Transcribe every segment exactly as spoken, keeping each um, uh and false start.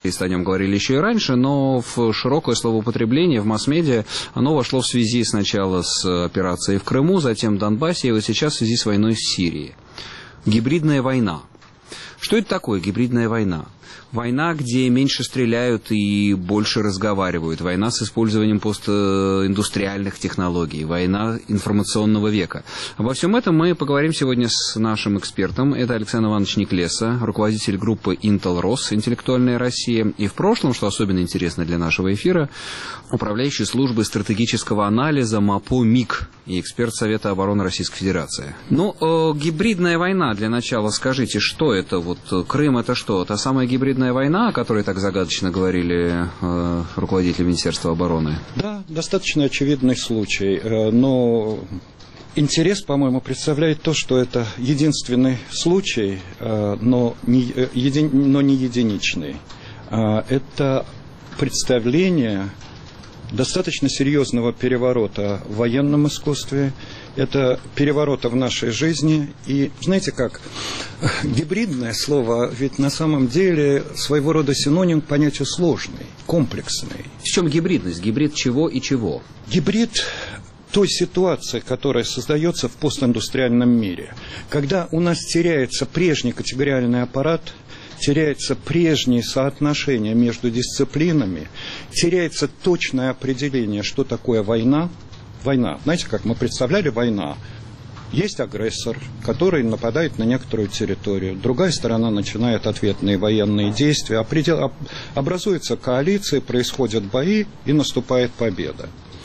О нем говорили еще и раньше, но в широкое словоупотребление в масс-медиа оно вошло в связи сначала с операцией в Крыму, затем в Донбассе, и вот сейчас в связи с войной в Сирии. Гибридная война. Что это такое гибридная война? Война, где меньше стреляют и больше разговаривают. Война с использованием постиндустриальных технологий. Война информационного века. Обо всем этом мы поговорим сегодня с нашим экспертом. Это Александр Иванович Неклеса, руководитель группы Intel-Рос «Интеллектуальная Россия». И в прошлом, что особенно интересно для нашего эфира, управляющий службой стратегического анализа МАПО МИГ и эксперт Совета обороны Российской Федерации. Ну, э, гибридная война, для начала скажите, что это? Вот Крым это что? Та самая гибридная война, о которой так загадочно говорили э, руководители Министерства обороны? Да, достаточно очевидный случай, э, но интерес, по-моему, представляет то, что это единственный случай, э, но, не, э, еди, но не единичный. Э, это представление достаточно серьезного переворота в военном искусстве, это переворота в нашей жизни. И знаете как, гибридное слово ведь на самом деле своего рода синоним к понятию сложный, комплексный. В чем гибридность? Гибрид чего и чего? Гибрид той ситуации, которая создается в постиндустриальном мире, когда у нас теряется прежний категориальный аппарат, теряется прежнее соотношение между дисциплинами, теряется точное определение, что такое война. Война. Знаете, как мы представляли война? Есть агрессор, который нападает на некоторую территорию. Другая сторона начинает ответные военные действия. Определ... Образуется коалиция, происходят бои и наступает победа.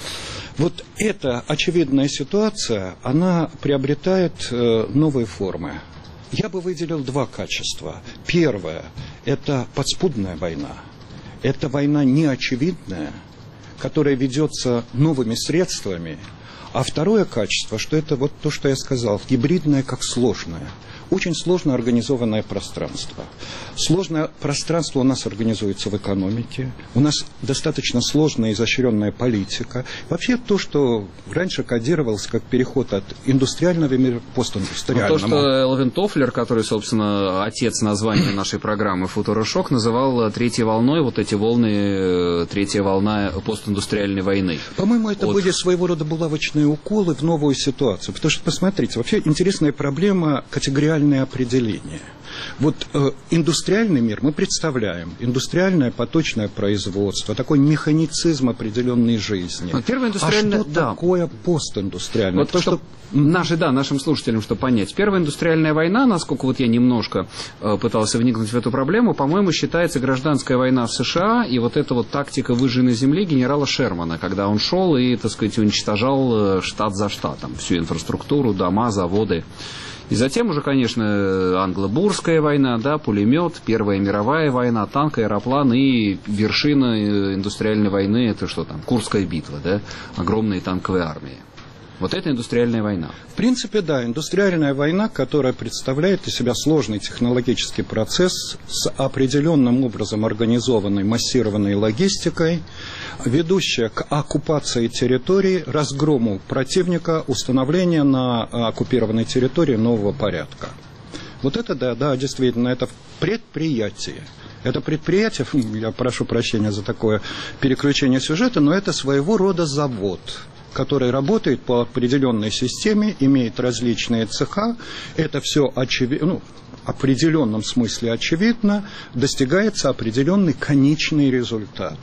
Вот эта очевидная ситуация, она приобретает э, новые формы. Я бы выделил два качества. Первое – это подспудная война. Это война неочевидная, которая ведется новыми средствами. А второе качество, что это вот то, что я сказал, гибридное как сложное. Очень сложно организованное пространство. Сложное пространство у нас организуется в экономике. У нас достаточно сложная и изощренная политика. Вообще то, что раньше кодировалось как переход от индустриального мира к постиндустриальному. Ну, то, что Элвин Тофлер, который, собственно, отец названия нашей программы «Футурошок», называл третьей волной, вот эти волны, третья волна постиндустриальной войны. По-моему, это вот. были своего рода булавочные уколы в новую ситуацию. Потому что, посмотрите, вообще интересная проблема категориального определение. Вот э, индустриальный мир мы представляем, индустриальное поточное производство, такой механицизм определенной жизни. Вот первое индустриальное... А что да. такое постиндустриальное? Вот то, что... Наши, да, нашим слушателям, чтобы понять. Первая индустриальная война, насколько вот я немножко э, пытался вникнуть в эту проблему, по-моему, считается гражданская война в США, и вот эта вот тактика выжженной земли генерала Шермана, когда он шел и, так сказать, уничтожал штат за штатом, всю инфраструктуру, дома, заводы. И затем уже, конечно, англо-бурская война, да, пулемет, Первая мировая война, танк, аэроплан и вершина индустриальной войны, это что там, Курская битва, да, огромные танковые армии. Вот это индустриальная война. В принципе, да, индустриальная война, которая представляет из себя сложный технологический процесс с определенным образом организованной массированной логистикой, ведущая к оккупации территории, разгрому противника, установлению на оккупированной территории нового порядка. Вот это, да, да, действительно, это предприятие. Это предприятие, я прошу прощения за такое переключение сюжета, но это своего рода завод, который работает по определенной системе, имеет различные цеха. Это все очевидно, ну, в определенном смысле очевидно, достигается определенный конечный результат.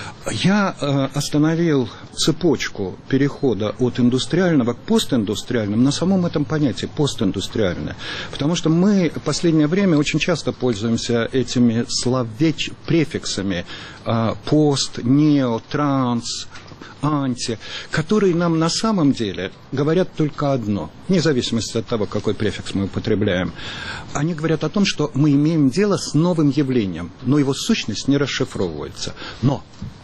Я э, остановил цепочку перехода от индустриального к постиндустриальному на самом этом понятии постиндустриальное. Потому что мы в последнее время очень часто пользуемся этими словеч... префиксами э, пост, нео, транс, анти, которые нам на самом деле говорят только одно, вне зависимости от того, какой префикс мы употребляем. Они говорят о том, что мы имеем дело с новым явлением, но его сущность не расшифровывается. Но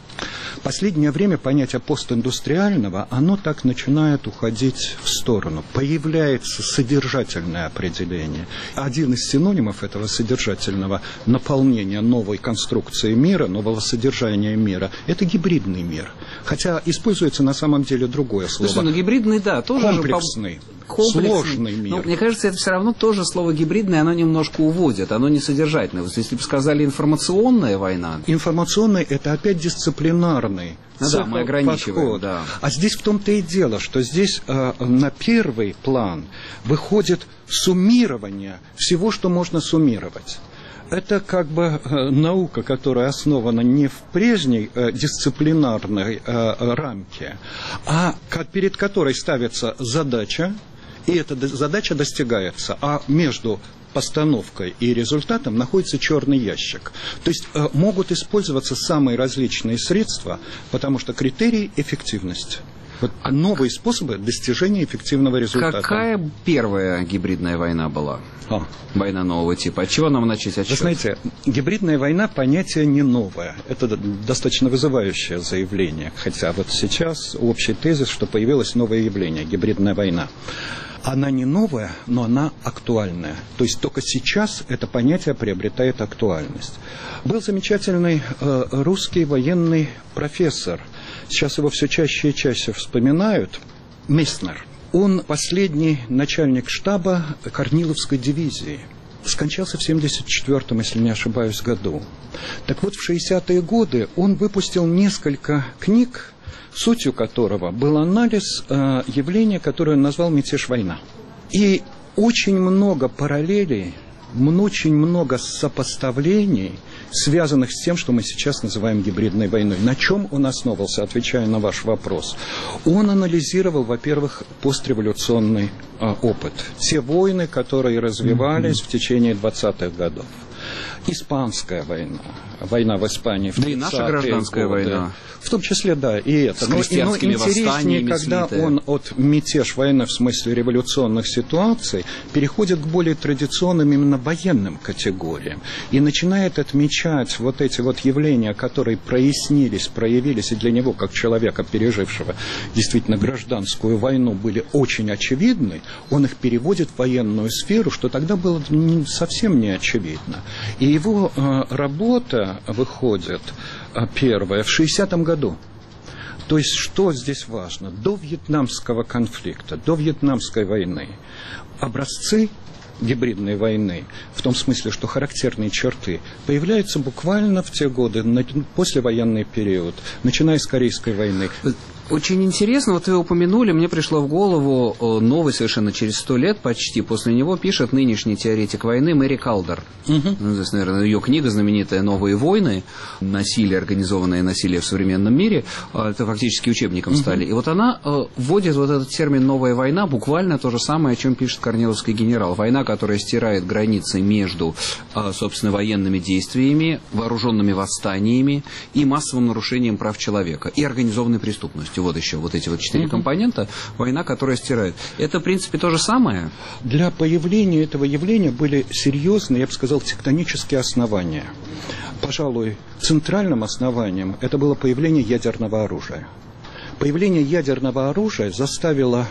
в последнее время понятие постиндустриального, оно так начинает уходить в сторону. Появляется содержательное определение. Один из синонимов этого содержательного наполнения новой конструкции мира, нового содержания мира, это гибридный мир. Хотя используется на самом деле другое слово. Слушай, ну гибридный, да, тоже комплексный. Комплексный. Сложный мир. Но, мне кажется, это все равно тоже слово гибридное, оно немножко уводит, оно не содержательное. Вот если бы сказали информационная война. Информационный — это опять дисциплинарный. Ну, да, мы ограничиваем, да. А здесь в том-то и дело, что здесь э, на первый план выходит суммирование всего, что можно суммировать. Это как бы э, наука, которая основана не в прежней э, дисциплинарной э, рамке, а как, перед которой ставится задача, и эта задача достигается, а между постановкой и результатом находится черный ящик. То есть э, могут использоваться самые различные средства, потому что критерий – эффективность. Вот новые способы достижения эффективного результата. Какая первая гибридная война была? А. Война нового типа. От чего нам начать отсчет? Вы знаете, гибридная война – понятие не новое. Это достаточно вызывающее заявление. Хотя вот сейчас общий тезис, что появилось новое явление – гибридная война. Она не новая, но она актуальная. То есть только сейчас это понятие приобретает актуальность. Был замечательный э, русский военный профессор, сейчас его все чаще и чаще вспоминают, Месснер. Он последний начальник штаба Корниловской дивизии. Скончался в семьдесят четвёртом, если не ошибаюсь, году. Так вот, в шестидесятые годы он выпустил несколько книг, сутью которого был анализ э, явления, которое он назвал «Мятеж-война». И очень много параллелей, очень много сопоставлений, связанных с тем, что мы сейчас называем гибридной войной. На чем он основывался, отвечая на ваш вопрос? Он анализировал, во-первых, постреволюционный э, опыт. Те войны, которые развивались mm-hmm. в течение двадцатых годов. Испанская война, война в Испании в тридцатые годы. Да и наша гражданская годы. Война. В том числе, да, и это. С крестьянскими но, но интереснее, когда слитые. Он от мятеж войны в смысле революционных ситуаций переходит к более традиционным именно военным категориям и начинает отмечать вот эти вот явления, которые прояснились, проявились, и для него, как человека, пережившего действительно гражданскую войну, были очень очевидны, он их переводит в военную сферу, что тогда было совсем не очевидно. И его э, работа выходит, э, первая, в шестидесятом году. То есть, что здесь важно? До вьетнамского конфликта, до вьетнамской войны образцы гибридной войны, в том смысле, что характерные черты, появляются буквально в те годы, на, послевоенный период, начиная с Корейской войны. Очень интересно, вот вы упомянули, мне пришло в голову новый совершенно через сто лет почти, после него пишет нынешний теоретик войны Мэри Калдер. Угу. Ну, здесь, наверное, ее книга знаменитая «Новые войны. Насилие, организованное насилие в современном мире», это фактически учебником угу. стали. И вот она вводит вот этот термин «новая война», буквально то же самое, о чем пишет корниловский генерал. Война, которая стирает границы между, собственно, военными действиями, вооруженными восстаниями и массовым нарушением прав человека и организованной преступностью. Вот еще вот эти вот четыре uh-huh. компонента, война, которая стирает. Это, в принципе, то же самое? Для появления этого явления были серьезные, я бы сказал, тектонические основания. Пожалуй, центральным основанием это было появление ядерного оружия. Появление ядерного оружия заставило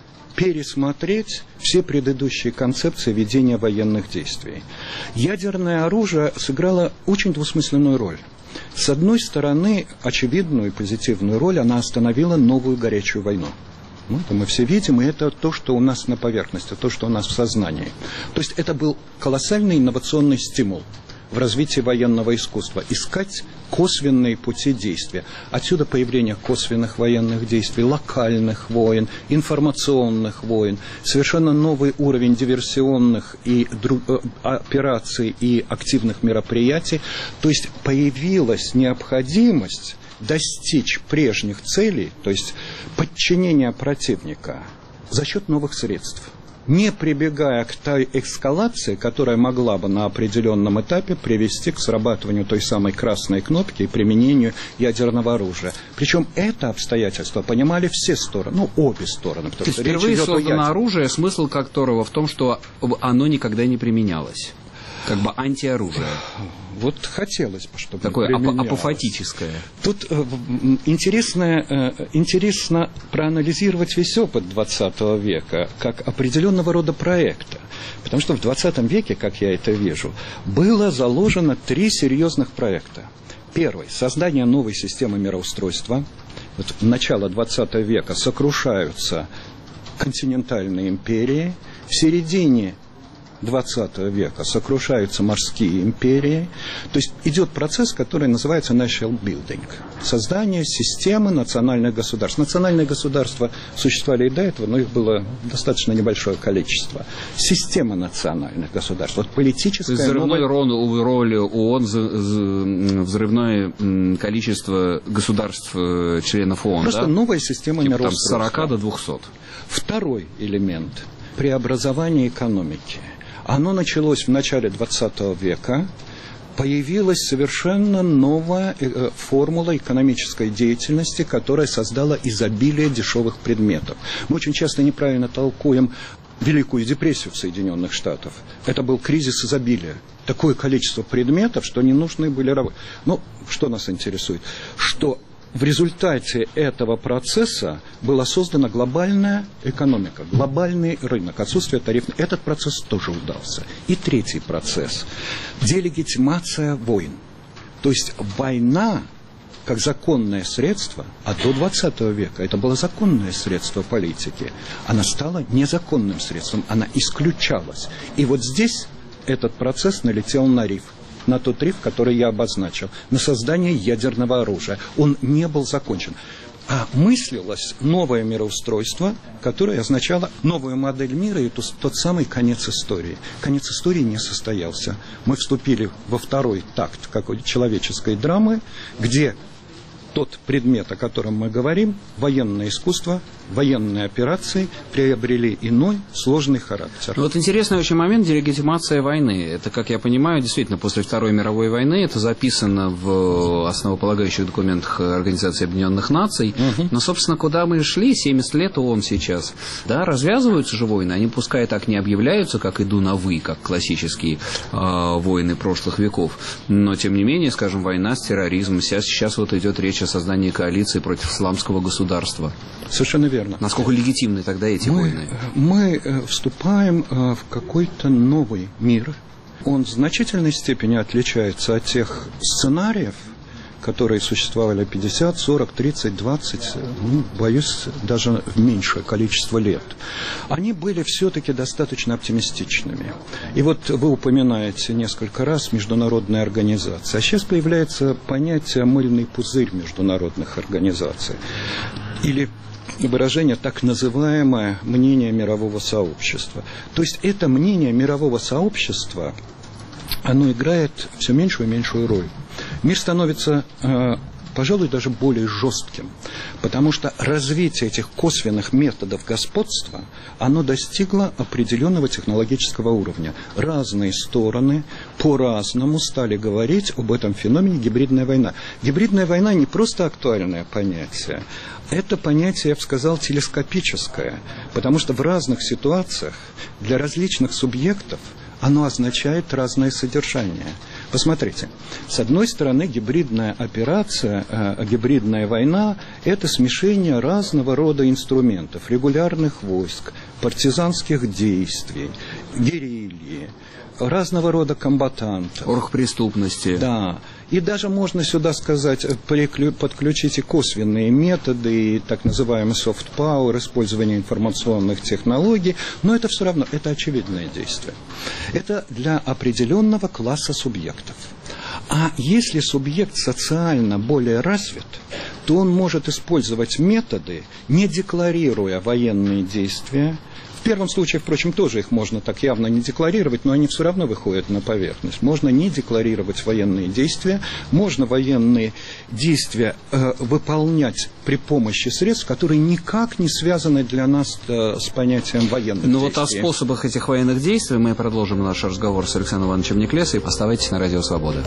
пересмотреть все предыдущие концепции ведения военных действий. Ядерное оружие сыграло очень двусмысленную роль. С одной стороны, очевидную и позитивную роль она остановила новую горячую войну. Ну, это мы все видим, и это то, что у нас на поверхности, то, что у нас в сознании. То есть это был колоссальный инновационный стимул в развитии военного искусства. Искать косвенные пути действия. Отсюда появление косвенных военных действий, локальных войн, информационных войн, совершенно новый уровень диверсионных и друг, операций и активных мероприятий. То есть появилась необходимость достичь прежних целей, то есть подчинения противника за счет новых средств, не прибегая к той эскалации, которая могла бы на определенном этапе привести к срабатыванию той самой красной кнопки и применению ядерного оружия. Причем это обстоятельство понимали все стороны, ну, обе стороны. То есть впервые создано оружие, смысл которого в том, что оно никогда не применялось. Как бы антиоружие. Вот хотелось бы, чтобы такое ап- апофатическое. Тут э, интересно, э, интересно проанализировать весь опыт двадцатого века как определенного рода проекта. Потому что в двадцатом веке, как я это вижу, было заложено три серьезных проекта. Первый – создание новой системы мироустройства. Вот в начало двадцатого века сокрушаются континентальные империи. В середине двадцатого века сокрушаются морские империи. То есть идет процесс, который называется national building. Создание системы национальных государств. Национальные государства существовали и до этого, но их было достаточно небольшое количество. Система национальных государств. Вот политическая... Взрывной новая... роль ООН, взрывное количество государств, членов ООН. Просто да? Новая система типа мироустройства. Там с сорока до двухсот. Второй элемент – преобразование экономики. Оно началось в начале двадцатого века, появилась совершенно новая э, формула экономической деятельности, которая создала изобилие дешевых предметов. Мы очень часто неправильно толкуем Великую депрессию в Соединенных Штатах. Это был кризис изобилия. Такое количество предметов, что не нужны были работы. Но что нас интересует? Что в результате этого процесса была создана глобальная экономика, глобальный рынок, отсутствие тарифов. Этот процесс тоже удался. И третий процесс – делегитимация войн. То есть война как законное средство, а до двадцатого века это было законное средство политики, она стала незаконным средством, она исключалась. И вот здесь этот процесс налетел на риф. На тот риф, который я обозначил, на создание ядерного оружия. Он не был закончен. А мыслилось новое мироустройство, которое означало новую модель мира и тот самый конец истории. Конец истории не состоялся. Мы вступили во второй такт какой-то человеческой драмы, где тот предмет, о котором мы говорим, военное искусство, военные операции, приобрели иной сложный характер. Вот интересный очень момент — делегитимация войны. Это, как я понимаю, действительно, после Второй мировой войны это записано в основополагающих документах Организации Объединенных Наций. Угу. Но, собственно, куда мы шли? семьдесят лет ООН сейчас. Да, развязываются же войны. Они пускай так не объявляются, как «иду на вы», как классические э, войны прошлых веков. Но, тем не менее, скажем, война с терроризмом. Сейчас, сейчас вот идет речь о создании коалиции против исламского государства. Совершенно верно. Насколько легитимны тогда эти мы, войны? Мы вступаем в какой-то новый мир. Он в значительной степени отличается от тех сценариев, которые существовали пятьдесят, сорок, тридцать, двадцать, ну, боюсь, даже в меньшее количество лет. Они были все-таки достаточно оптимистичными. И вот вы упоминаете несколько раз международные организации. А сейчас появляется понятие «мыльный пузырь» международных организаций. Или выражение так называемое мнение мирового сообщества. То есть это мнение мирового сообщества, оно играет все меньшую и меньшую роль. Мир становится, пожалуй, даже более жестким, потому что развитие этих косвенных методов господства, оно достигло определенного технологического уровня. Разные стороны по-разному стали говорить об этом феномене гибридная война. Гибридная война не просто актуальное понятие, это понятие, я бы сказал, телескопическое, потому что в разных ситуациях для различных субъектов оно означает разное содержание. Посмотрите, с одной стороны, гибридная операция, э, гибридная война – это смешение разного рода инструментов, регулярных войск, партизанских действий, герильи, разного рода комбатантов. Оргпреступности. Да. И даже можно сюда сказать, подключить и косвенные методы, и так называемый soft power, использование информационных технологий, но это все равно, это очевидное действие. Это для определенного класса субъектов. А если субъект социально более развит, то он может использовать методы, не декларируя военные действия. В первом случае, впрочем, тоже их можно так явно не декларировать, но они все равно выходят на поверхность. Можно не декларировать военные действия, можно военные действия э, выполнять при помощи средств, которые никак не связаны для нас э, с понятием военных ну, действий. Ну вот о способах этих военных действий мы продолжим наш разговор с Александром Ивановичем Неклесой. Оставайтесь на Радио Свобода.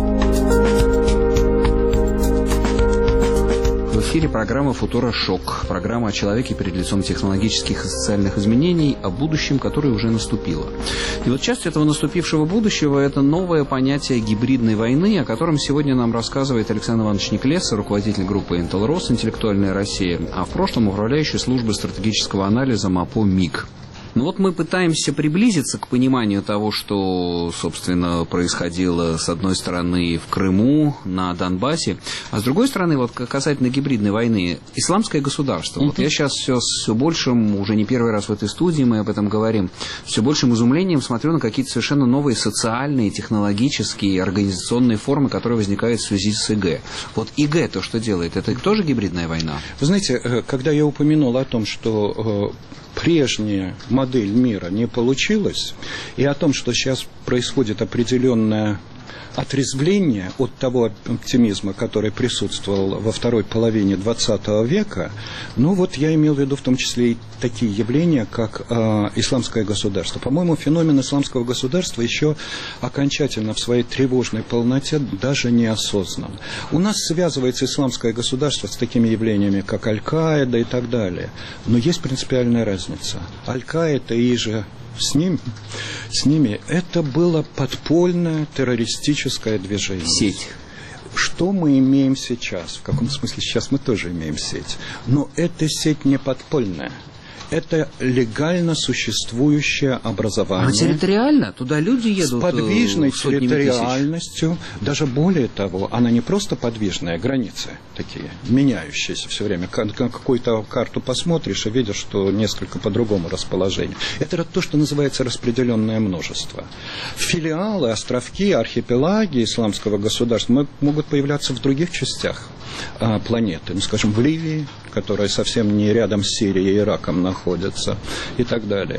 В эфире программа «Футура Шок». Программа о человеке перед лицом технологических и социальных изменений, о будущем, которое уже наступило. И вот часть этого наступившего будущего – это новое понятие гибридной войны, о котором сегодня нам рассказывает Александр Иванович Неклеса, руководитель группы Intel Рос «Интеллектуальная Россия», а в прошлом управляющий службой стратегического анализа МАПО МИГ. Ну вот мы пытаемся приблизиться к пониманию того, что, собственно, происходило, с одной стороны, в Крыму, на Донбассе, а с другой стороны, вот касательно гибридной войны, исламское государство. Uh-huh. Вот я сейчас все с все большим, уже не первый раз в этой студии мы об этом говорим, все большим изумлением смотрю на какие-то совершенно новые социальные, технологические, организационные формы, которые возникают в связи с ИГ. Вот ИГ то, что делает, это тоже гибридная война? Вы знаете, когда я упомянул о том, что прежняя модель мира не получилась, и о том, что сейчас происходит определенное отрезвление от того оптимизма, который присутствовал во второй половине двадцатого века, ну вот я имел в виду в том числе и такие явления, как э, исламское государство. По-моему, феномен исламского государства еще окончательно в своей тревожной полноте даже не осознан. У нас связывается исламское государство с такими явлениями, как Аль-Каида и так далее. Но есть принципиальная разница. Аль-Каида и же С, ним, с ними это было подпольное террористическое движение. Сеть. Что мы имеем сейчас? В каком смысле сейчас мы тоже имеем сеть? Но эта сеть не подпольная. Это легально существующее образование. А территориально? Туда люди едут с подвижной территориальностью. Тысяч. Даже более того, она не просто подвижная, границы такие, меняющиеся все время. Какую-то карту посмотришь и видишь, что несколько по-другому расположение. Это то, что называется распределенное множество. Филиалы, островки, архипелаги исламского государства могут появляться в других частях а, планеты. Ну, скажем, в Ливии, которая совсем не рядом с Сирией и Ираком находится, и так далее.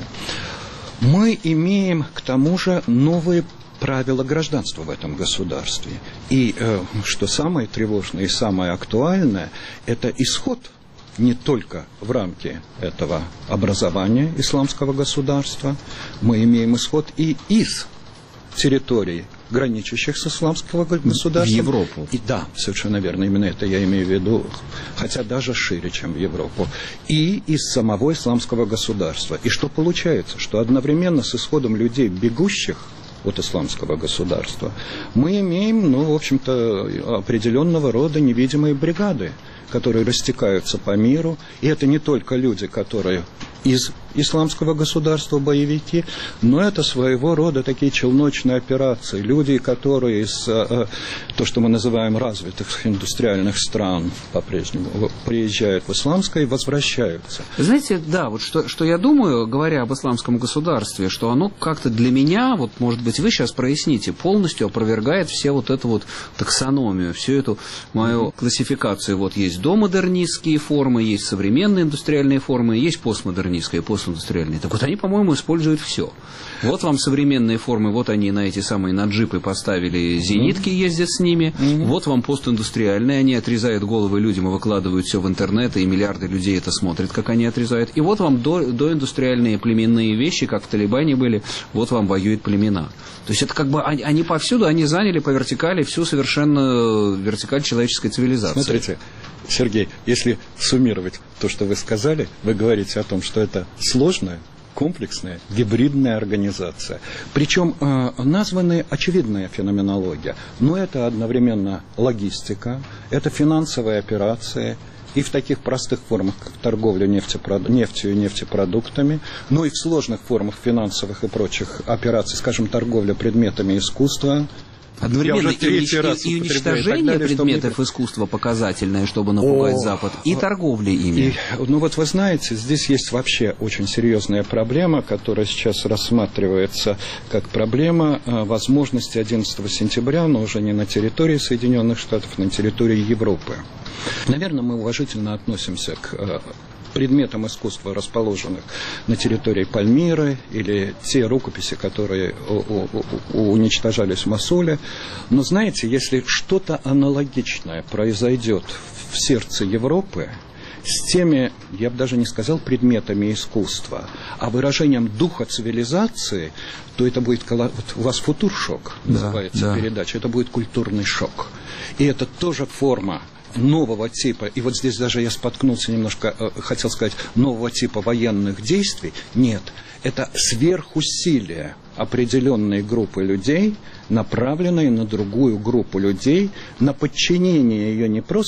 Мы имеем, к тому же, новые правила гражданства в этом государстве. И, э, что самое тревожное и самое актуальное, это исход не только в рамки этого образования исламского государства, мы имеем исход и из территорий, граничащих с исламского государства. В Европу. И да, совершенно верно, именно это я имею в виду, хотя даже шире, чем в Европу. И из самого исламского государства. И что получается? Что одновременно с исходом людей, бегущих от исламского государства, мы имеем, ну, в общем-то, определенного рода невидимые бригады, которые растекаются по миру. И это не только люди, которые из исламского государства боевики, но это своего рода такие челночные операции. Люди, которые из э, то, что мы называем развитых индустриальных стран, по-прежнему приезжают в исламское и возвращаются. Знаете, да, вот что, что я думаю, говоря об исламском государстве, что оно как-то для меня, вот, может быть, вы сейчас проясните, полностью опровергает все вот эту вот таксономию, всю эту мою классификацию. Вот есть домодернистские формы, есть современные индустриальные формы, есть постмодернистские, постиндустриальные. Так вот, они, по-моему, используют все. Вот вам современные формы, вот они на эти самые, на джипы поставили зенитки, ездят с ними. Mm-hmm. Вот вам постиндустриальные, они отрезают головы людям и выкладывают все в интернет, и миллиарды людей это смотрят, как они отрезают. И вот вам до, доиндустриальные племенные вещи, как в Талибане были, вот вам воюют племена. То есть это как бы, они, они повсюду, они заняли по вертикали всю совершенно вертикаль человеческой цивилизации. Смотрите, Сергей, если суммировать то, что вы сказали, вы говорите о том, что это сложная, комплексная, гибридная организация. Причем э, названы очевидная феноменология, но это одновременно логистика, это финансовые операции, и в таких простых формах, как торговля нефтепрод... нефтью и нефтепродуктами, но и в сложных формах финансовых и прочих операций, скажем, торговля предметами искусства. Одновременно и, унич... и уничтожение далее, предметов чтобы... искусства показательное, чтобы напугать О, Запад, и торговля ими. И, ну вот вы знаете, здесь есть вообще очень серьезная проблема, которая сейчас рассматривается как проблема возможности одиннадцатого сентября, но уже не на территории Соединенных Штатов, а на территории Европы. Наверное, мы уважительно относимся к предметам искусства, расположенных на территории Пальмиры, или те рукописи, которые уничтожались в Мосуле. Но знаете, если что-то аналогичное произойдет в сердце Европы, с теми, я бы даже не сказал предметами искусства, а выражением духа цивилизации, то это будет, вот у вас «Футуршок» называется да, да. передача, это будет культурный шок. И это тоже форма нового типа, и вот здесь даже я споткнулся немножко, э, хотел сказать, нового типа военных действий. Нет, это сверхусилие определенной группы людей, направленной на другую группу людей, на подчинение ее не просто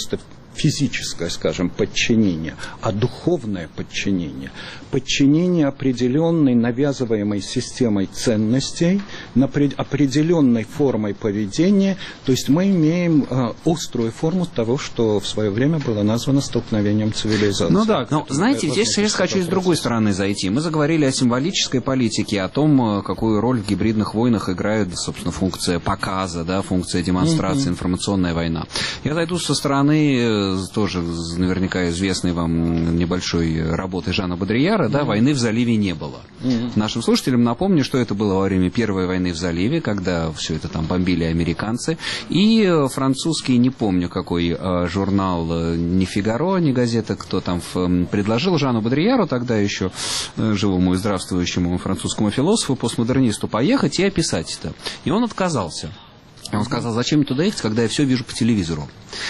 физическое, скажем, подчинение, а духовное подчинение. Подчинение определенной навязываемой системой ценностей, определенной формой поведения. То есть мы имеем э, острую форму того, что в свое время было названо столкновением цивилизаций. Ну да, но знаете, здесь я хочу с другой стороны зайти. Мы заговорили о символической политике, о том, какую роль в гибридных войнах играет, собственно, функция показа, да, функция демонстрации, mm-hmm. информационная война. Я зайду со стороны тоже наверняка известной вам небольшой работы Жана Бодрияра, mm-hmm. да, войны в заливе не было. Mm-hmm. Нашим слушателям напомню, что это было во время Первой войны в заливе, когда все это там бомбили американцы, и французский, не помню какой журнал, не «Фигаро», не газета, кто там предложил Жану Бодрияру, тогда еще живому и здравствующему французскому философу, постмодернисту, поехать и описать это. И он отказался. Он сказал, зачем мне туда ехать, когда я все вижу по телевизору.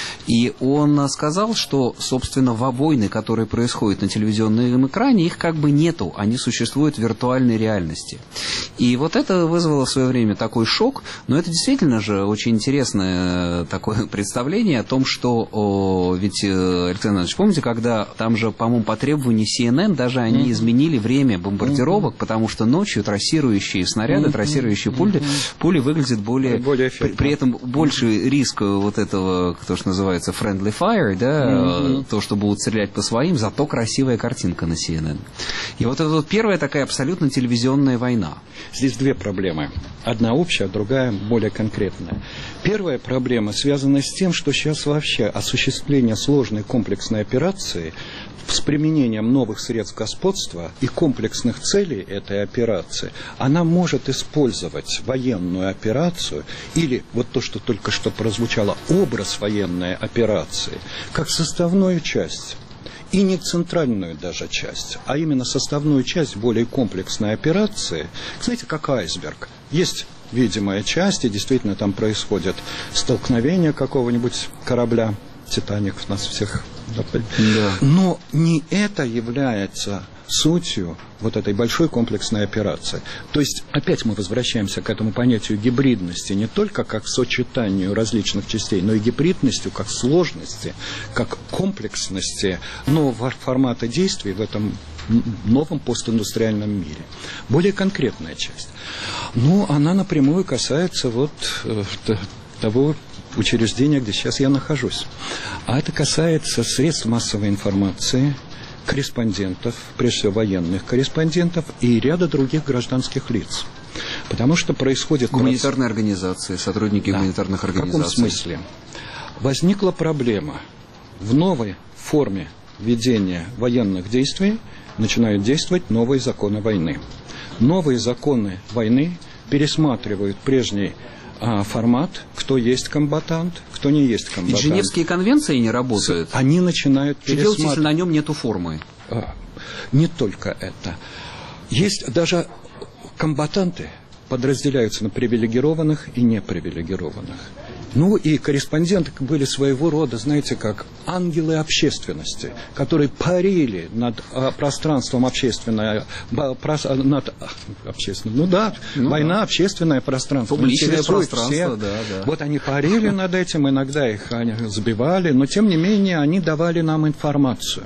И он сказал, что, собственно, во войны, которые происходят на телевизионном экране, их как бы нету, они существуют в виртуальной реальности. И вот это вызвало в свое время такой шок, но это действительно же очень интересное такое представление о том, что, о, ведь, Александр Иванович, помните, когда там же, по-моему, по требованию Си Эн Эн даже они mm-hmm. изменили время бомбардировок, mm-hmm. потому что ночью трассирующие снаряды, mm-hmm. трассирующие пули, mm-hmm. пули выглядят более... более при, при этом больше риск вот этого, то, что называется friendly fire, да, mm-hmm. то, что будут стрелять по своим, зато красивая картинка на Си Эн Эн. И вот это вот первая такая абсолютно телевизионная война. Здесь две проблемы. Одна общая, другая более конкретная. Первая проблема связана с тем, что сейчас вообще осуществление сложной комплексной операции с применением новых средств господства и комплексных целей этой операции, она может использовать военную операцию или вот то, что только что прозвучало, образ военной операции, как составную часть. И не центральную даже часть, а именно составную часть более комплексной операции. Знаете, как айсберг. Есть видимая часть, и действительно там происходит столкновение какого-нибудь корабля. Титаник нас всех... Да. Но не это является сутью вот этой большой комплексной операции. То есть, опять мы возвращаемся к этому понятию гибридности, не только как сочетанию различных частей, но и гибридностью как сложности, как комплексности нового формата действий в этом новом постиндустриальном мире. Более конкретная часть. Ну, она напрямую касается вот э, того учреждения, где сейчас я нахожусь. А это касается средств массовой информации, корреспондентов, прежде всего военных корреспондентов и ряда других гражданских лиц. Потому что происходит... Гуманитарные процесс... организации, сотрудники да. гуманитарных организаций. В каком смысле? Возникла проблема. В новой форме ведения военных действий начинают действовать новые законы войны. Новые законы войны пересматривают прежний а, формат, кто есть комбатант, кто не есть комбатант. И Женевские конвенции не работают. Они начинают пересматривать. Что делать, если на нем нету формы? А, не только это. Есть даже комбатанты подразделяются на привилегированных и непривилегированных. Ну и корреспонденты были своего рода, знаете, как ангелы общественности, которые парили над а, пространством общественное, ба, прос, над а, общественным, ну да, ну, война, да. Общественное пространство. Публичное пространство, да, да. Вот они парили над этим, иногда их они сбивали, но тем не менее они давали нам информацию.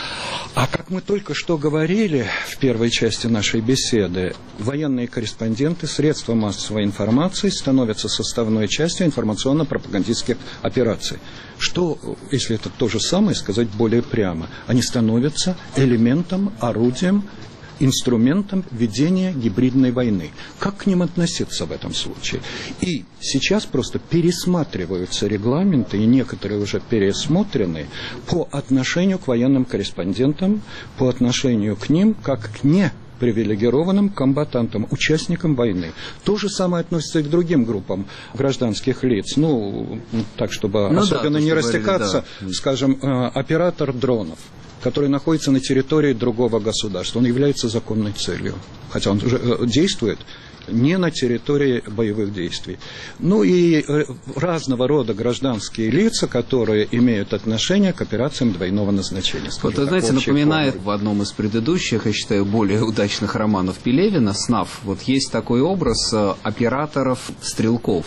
А как мы только что говорили в первой части нашей беседы, военные корреспонденты, средства массовой информации становятся составной частью информационно-пропагандистских операций. Что, если это то же самое, сказать более прямо, они становятся элементом, орудием, инструментом ведения гибридной войны. Как к ним относиться в этом случае? И сейчас просто пересматриваются регламенты, и некоторые уже пересмотрены, по отношению к военным корреспондентам, по отношению к ним, как к непривилегированным комбатантам, участникам войны. То же самое относится и к другим группам гражданских лиц. Ну, так, чтобы ну особенно да, не растекаться, говорили, да. Скажем, оператор дронов, который находится на территории другого государства. Он является законной целью, хотя он уже действует не на территории боевых действий. Ну и разного рода гражданские лица, которые имеют отношение к операциям двойного назначения. Вот, вы знаете, напоминает формы. В одном из предыдущих, я считаю, более удачных романов Пелевина «Снав», вот есть такой образ операторов-стрелков.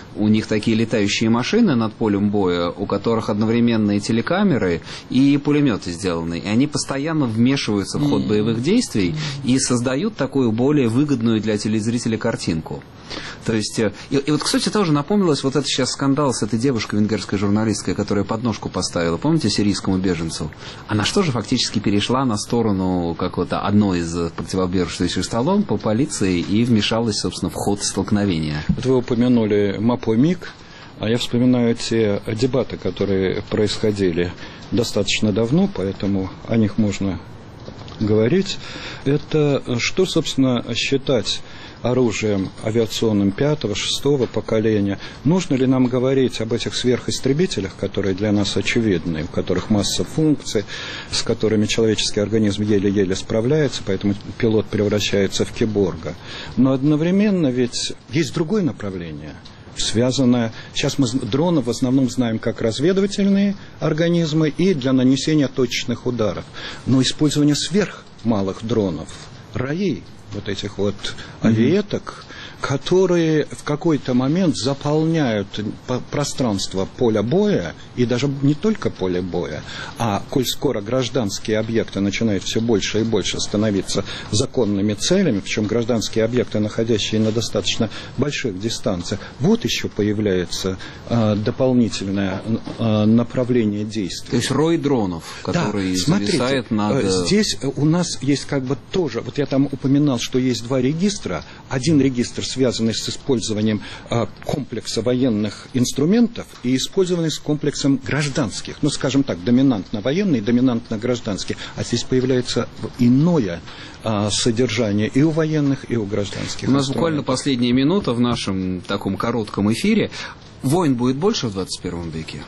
у них такие летающие машины над полем боя, у которых одновременно и телекамеры, и пулеметы сделаны. И они постоянно вмешиваются в ход боевых действий и создают такую более выгодную для телезрителя картинку. То есть, и, и вот, кстати, тоже напомнилось вот это сейчас скандал с этой девушкой, венгерской журналисткой, которая подножку поставила, помните, сирийскому беженцу? Она что же фактически перешла на сторону какого-то одной из противобежищных сторон по полиции и вмешалась, собственно, в ход столкновения. Вот вы упомянули Мапо-Миг, а я вспоминаю те дебаты, которые происходили достаточно давно, поэтому о них можно говорить. Это что, собственно, считать оружием авиационным пятого, шестого поколения? Нужно ли нам говорить об этих сверхистребителях, которые для нас очевидны, у которых масса функций, с которыми человеческий организм еле-еле справляется, поэтому пилот превращается в киборга? Но одновременно ведь есть другое направление, связанное... Сейчас мы дроны в основном знаем как разведывательные организмы и для нанесения точечных ударов. Но использование сверхмалых дронов, РАИ, вот этих вот авиеток, которые в какой-то момент заполняют пространство поля боя, и даже не только поле боя, а коль скоро гражданские объекты начинают все больше и больше становиться законными целями, причем гражданские объекты, находящие на достаточно больших дистанциях, вот еще появляется э, дополнительное э, направление действий. То есть рой дронов, который да, смотрите, зависает над... Здесь у нас есть как бы тоже, вот я там упоминал, что есть два регистра. Один регистр, связанный с использованием э, комплекса военных инструментов, и использованный с комплексом гражданских, ну, скажем так, доминантно-военный, доминантно-гражданский. А здесь появляется иное э, содержание и у военных, и у гражданских. У нас буквально последняя минута в нашем таком коротком эфире. Войн будет больше в двадцать первом веке?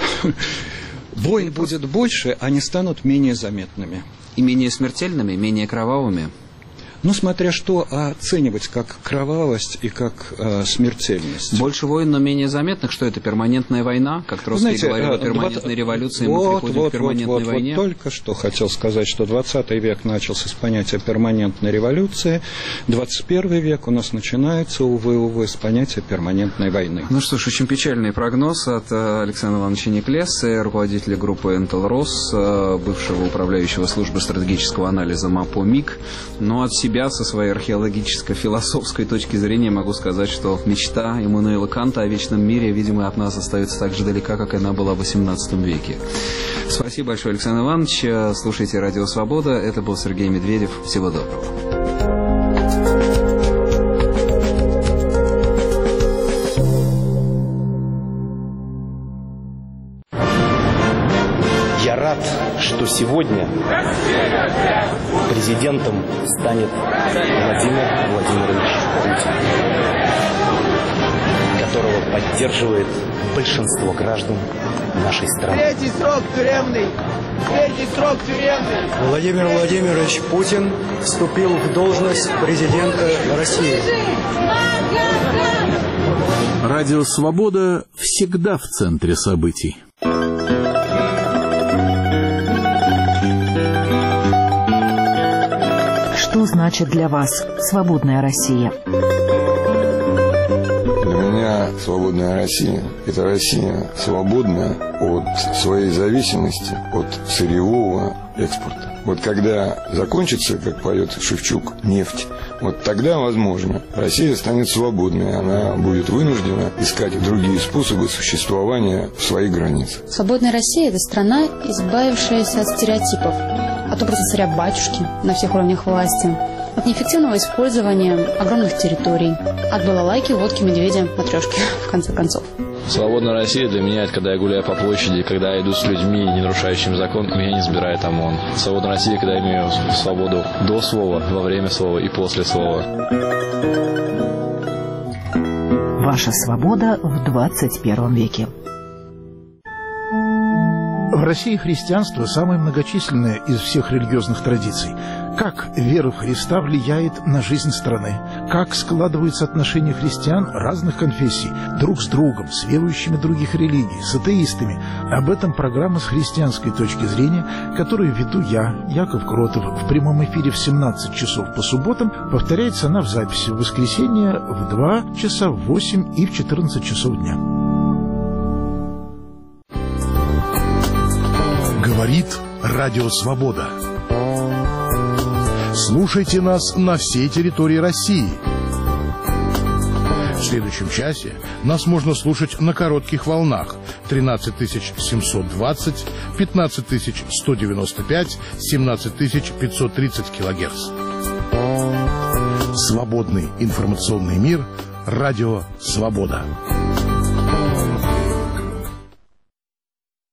Войн будет больше, они станут менее заметными. И менее смертельными, менее кровавыми? Ну, смотря что оценивать как кровавость и как э, смертельность. Больше войн, но менее заметных. Что это, перманентная война? Как Троцкий Знаете, говорил о перманентной два... революции, вот, мы приходим вот, к перманентной вот, вот, войне. Вот только что хотел сказать, что двадцатый век начался с понятия перманентной революции, двадцать первый век у нас начинается, увы, увы, с понятия перманентной войны. Ну что ж, очень печальный прогноз от Александра Ивановича Никлеса, руководителя группы «Интелрос», бывшего управляющего службы стратегического анализа Мапо-Миг. Но от себя со своей археологическо-философской точки зрения могу сказать, что мечта Иммануила Канта о вечном мире, видимо, от нас остается так же далека, как и она была в восемнадцатом веке. Спасибо большое, Александр Иванович. Слушайте «Радио Свобода». Это был Сергей Медведев. Всего доброго. Я рад, что сегодня президентом станет Владимир Владимирович Путин, которого поддерживает большинство граждан нашей страны. Третий срок тюремный! Третий срок тюремный! Владимир Владимирович Путин вступил в должность президента России. Радио «Свобода» всегда в центре событий. Что значит для вас свободная Россия? Для меня свободная Россия – это Россия свободная от своей зависимости от сырьевого экспорта. Вот когда закончится, как поет Шевчук, нефть, вот тогда, возможно, Россия станет свободной. Она будет вынуждена искать другие способы существования в своих границах. Свободная Россия – это страна, избавившаяся от стереотипов, от образа царя-батюшки на всех уровнях власти, от неэффективного использования огромных территорий, от балалайки, водки, медведя, матрешки, в конце концов. Свободная Россия для меня – это когда я гуляю по площади, когда я иду с людьми, не нарушающими закон, и меня не забирает ОМОН. Свободная Россия, когда я имею свободу до слова, во время слова и после слова. Ваша свобода в двадцать первом веке. В России христианство самое многочисленное из всех религиозных традиций. Как вера в Христа влияет на жизнь страны? Как складываются отношения христиан разных конфессий друг с другом, с верующими других религий, с атеистами, Об этом программа с христианской точки зрения, которую веду я, Яков Кротов, в прямом эфире в семнадцать часов по субботам. Повторяется она в записи в воскресенье в два часа, в восемь и в четырнадцать часов дня. Говорит Радио Свобода. Слушайте нас на всей территории России. В следующем часе нас можно слушать на коротких волнах тринадцать тысяч семьсот двадцать, пятнадцать тысяч сто девяносто пять, семнадцать тысяч пятьсот тридцать килогерц. Свободный информационный мир. Радио Свобода.